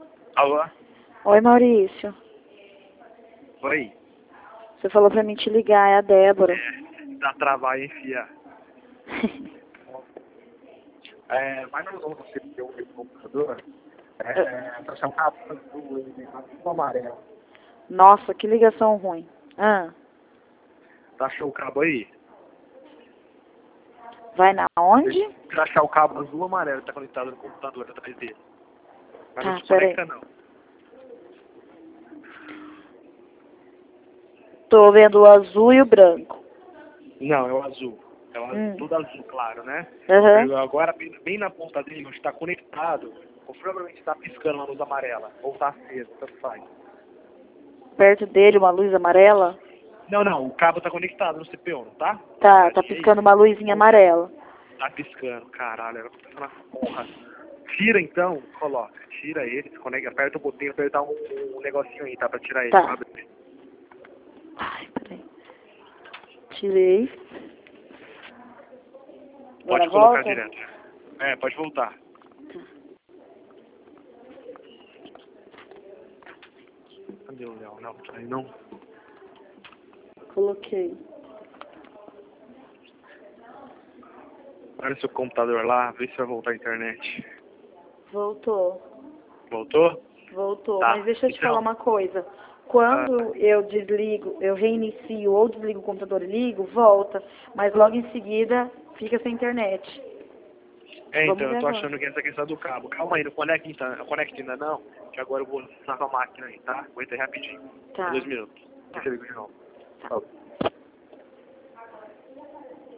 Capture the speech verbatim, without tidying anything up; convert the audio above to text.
Alô? Oi, Maurício. Oi? Você falou pra mim te ligar, é a Débora. É, dá trabalho, enfia. É, vai no você que eu no computador, é, pra chamar a azul e amarelo. Nossa, que ligação ruim. Ah, Tá achou o cabo aí? vai na onde? Pra achar o cabo azul ou amarelo, tá conectado no computador atrás dele. Mas Tá, não se peraí. conecta não. Tô vendo o azul e o branco. Não, é o azul. É o azul, Hum. tudo azul, claro, né? Aham. Agora, bem, bem na ponta dele, onde está conectado, ou provavelmente está piscando uma luz amarela, ou está acesa, tanto faz. Perto dele uma luz amarela? Não, não, o cabo está conectado no C P U, não tá? Tá, tá piscando uma luzinha amarela. Tá piscando, caralho, era pra piscar na porra. Tira então, coloca, tira ele, desconecta, aperta o botão, apertar um, um negocinho aí, tá? Pra tirar ele. Tá. Abre. Ai, peraí. Tirei. Pode Agora colocar volta? direto. É, pode voltar. Cadê o Léo? Não, tá aí não. Coloquei. Olha seu computador lá, vê se vai voltar a internet. Voltou. Voltou? Voltou. Tá. Mas deixa eu te Então, falar uma coisa. ah, Quando eu desligo, eu reinicio ou desligo o computador e ligo, volta. Mas logo em seguida fica sem internet. é, Vamos então, ver eu tô agora. achando que essa questão do cabo. Calma aí, não conecta, ainda- não conecta ainda não, que agora eu vou usar a máquina aí, tá? Aguenta aí rapidinho. Tá. Dois minutos. Tá. Deixa eu ligar de novo. Tá. Falou.